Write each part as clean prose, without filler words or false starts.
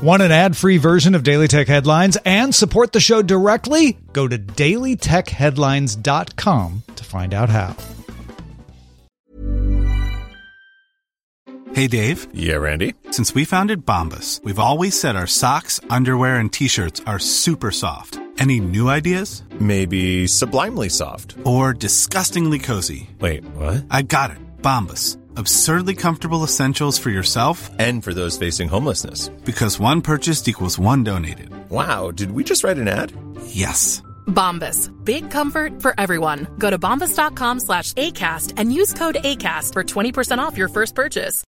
Want an ad-free version of Daily Tech Headlines and support the show directly? Go to dailytechheadlines.com to find out how. Hey, Dave. Yeah, Randy. Since we founded Bombas, we've always said our socks, underwear, and T-shirts are super soft. Any new ideas? Maybe sublimely soft. Or disgustingly cozy. Wait, what? I got it. Bombas. Absurdly comfortable essentials for yourself and for those facing homelessness. Because one purchased equals one donated. Wow, did we just write an ad? Yes. Bombas. Big comfort for everyone. Go to bombas.com/ACAST and use code ACAST for 20% off your first purchase.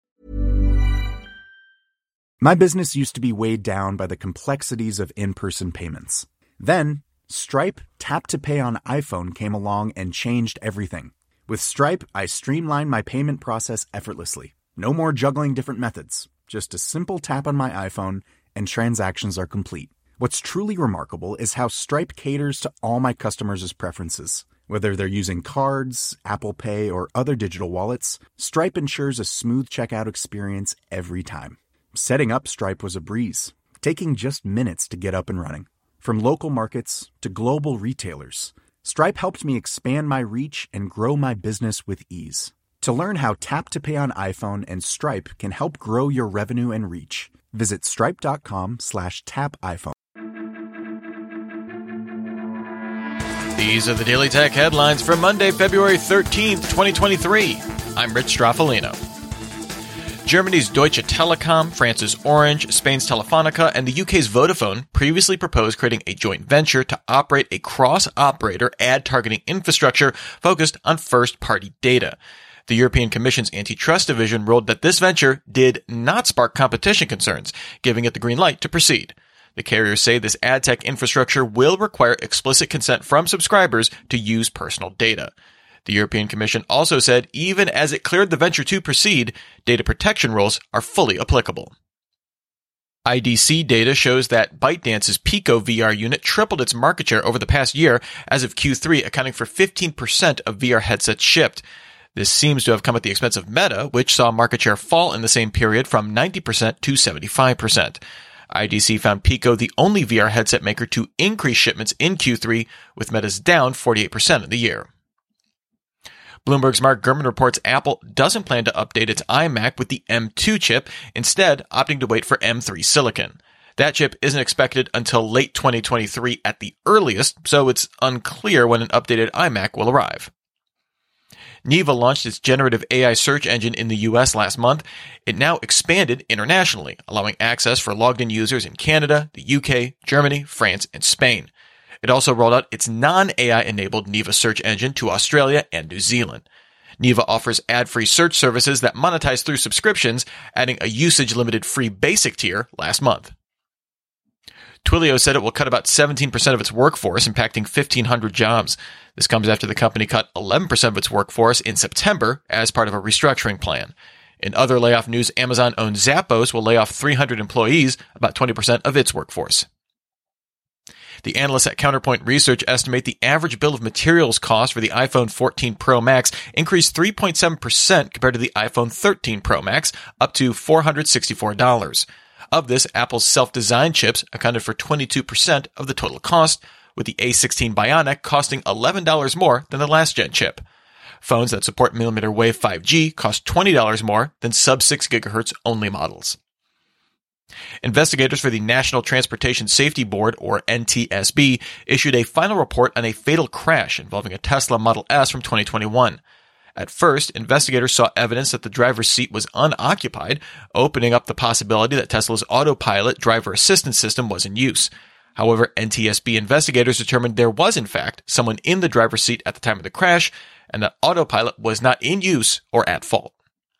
My business used to be weighed down by the complexities of in-person payments. Then, Stripe Tap to Pay on iPhone came along and changed everything. With Stripe, I streamlined my payment process effortlessly. No more juggling different methods. Just a simple tap on my iPhone and transactions are complete. What's truly remarkable is how Stripe caters to all my customers' preferences. Whether they're using cards, Apple Pay, or other digital wallets, Stripe ensures a smooth checkout experience every time. Setting up Stripe was a breeze, taking just minutes to get up and running. From local markets to global retailers, Stripe helped me expand my reach and grow my business with ease. To learn how Tap to Pay on iPhone and Stripe can help grow your revenue and reach, visit stripe.com/tapiphone. These are the Daily Tech headlines for Monday, February 13th, 2023. I'm Rich Straffolino. Germany's Deutsche Telekom, France's Orange, Spain's Telefonica, and the UK's Vodafone previously proposed creating a joint venture to operate a cross-operator ad-targeting infrastructure focused on first-party data. The European Commission's antitrust division ruled that this venture did not spark competition concerns, giving it the green light to proceed. The carriers say this ad tech infrastructure will require explicit consent from subscribers to use personal data. The European Commission also said even as it cleared the venture to proceed, data protection rules are fully applicable. IDC data shows that ByteDance's Pico VR unit tripled its market share over the past year, as of Q3 accounting for 15% of VR headsets shipped. This seems to have come at the expense of Meta, which saw market share fall in the same period from 90% to 75%. IDC found Pico the only VR headset maker to increase shipments in Q3, with Meta's down 48% in the year. Bloomberg's Mark Gurman reports Apple doesn't plan to update its iMac with the M2 chip, instead opting to wait for M3 silicon. That chip isn't expected until late 2023 at the earliest, so it's unclear when an updated iMac will arrive. Neeva launched its generative AI search engine in the US last month. It now expanded internationally, allowing access for logged-in users in Canada, the UK, Germany, France, and Spain. It also rolled out its non-AI-enabled Neeva search engine to Australia and New Zealand. Neeva offers ad-free search services that monetize through subscriptions, adding a usage-limited free basic tier last month. Twilio said it will cut about 17% of its workforce, impacting 1,500 jobs. This comes after the company cut 11% of its workforce in September as part of a restructuring plan. In other layoff news, Amazon-owned Zappos will lay off 300 employees, about 20% of its workforce. The analysts at Counterpoint Research estimate the average bill of materials cost for the iPhone 14 Pro Max increased 3.7% compared to the iPhone 13 Pro Max, up to $464. Of this, Apple's self-designed chips accounted for 22% of the total cost, with the A16 Bionic costing $11 more than the last-gen chip. Phones that support millimeter wave 5G cost $20 more than sub-6 GHz only models. Investigators for the National Transportation Safety Board, or NTSB, issued a final report on a fatal crash involving a Tesla Model S from 2021. At first, investigators saw evidence that the driver's seat was unoccupied, opening up the possibility that Tesla's autopilot driver assistance system was in use. However, NTSB investigators determined there was, in fact, someone in the driver's seat at the time of the crash, and that autopilot was not in use or at fault.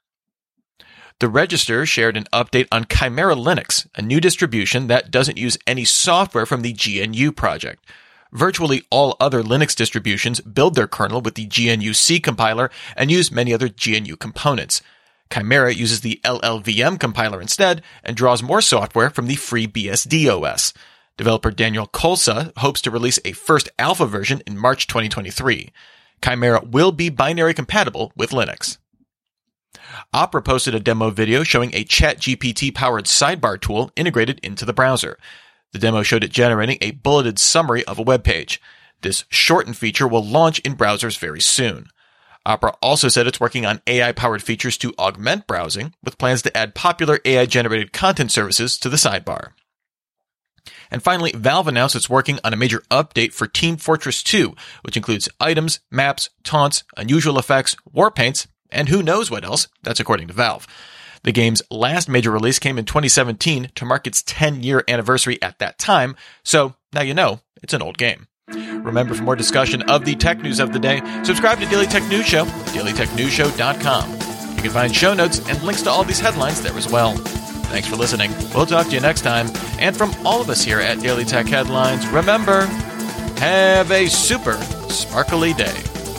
The Register shared an update on Chimera Linux, a new distribution that doesn't use any software from the GNU project. Virtually all other Linux distributions build their kernel with the GNU-C compiler and use many other GNU components. Chimera uses the LLVM compiler instead and draws more software from the FreeBSD OS. Developer Daniel Kolsa hopes to release a first alpha version in March 2023. Chimera will be binary compatible with Linux. Opera posted a demo video showing a ChatGPT-powered sidebar tool integrated into the browser. The demo showed it generating a bulleted summary of a web page. This shortened feature will launch in browsers very soon. Opera also said it's working on AI-powered features to augment browsing, with plans to add popular AI-generated content services to the sidebar. And finally, Valve announced it's working on a major update for Team Fortress 2, which includes items, maps, taunts, unusual effects, war paints, and who knows what else. That's according to Valve. The game's last major release came in 2017 to mark its 10-year anniversary at that time, so now you know it's an old game. Remember, for more discussion of the tech news of the day, subscribe to Daily Tech News Show at dailytechnewsshow.com. You can find show notes and links to all these headlines there as well. Thanks for listening. We'll talk to you next time. And from all of us here at Daily Tech Headlines, remember, have a super sparkly day.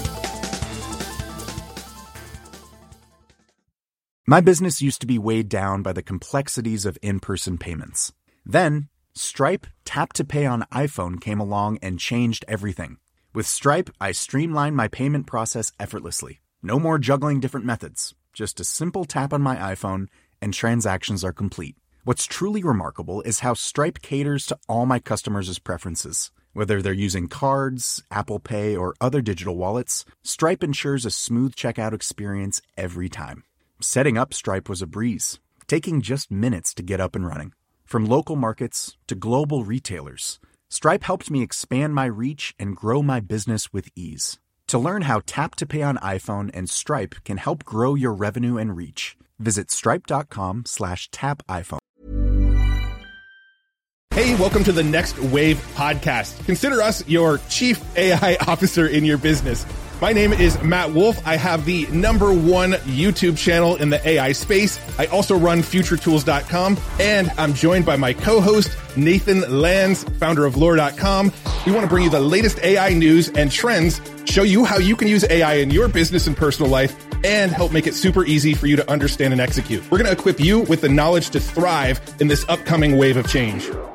My business used to be weighed down by the complexities of in-person payments. Then, Stripe Tap to Pay on iPhone came along and changed everything. With Stripe, I streamlined my payment process effortlessly. No more juggling different methods. Just a simple tap on my iPhone and transactions are complete. What's truly remarkable is how Stripe caters to all my customers' preferences. Whether they're using cards, Apple Pay, or other digital wallets, Stripe ensures a smooth checkout experience every time. Setting up Stripe was a breeze, taking just minutes to get up and running. From local markets to global retailers, Stripe helped me expand my reach and grow my business with ease. To learn how Tap to Pay on iPhone and Stripe can help grow your revenue and reach, visit stripe.com/tapiphone. Hey, welcome to the Next Wave podcast. Consider us your chief AI officer in your business. My name is Matt Wolf. I have the #1 YouTube channel in the AI space. I also run futuretools.com, and I'm joined by my co-host, Nathan Lands, founder of lore.com. We want to bring you the latest AI news and trends, show you how you can use AI in your business and personal life, and help make it super easy for you to understand and execute. We're going to equip you with the knowledge to thrive in this upcoming wave of change.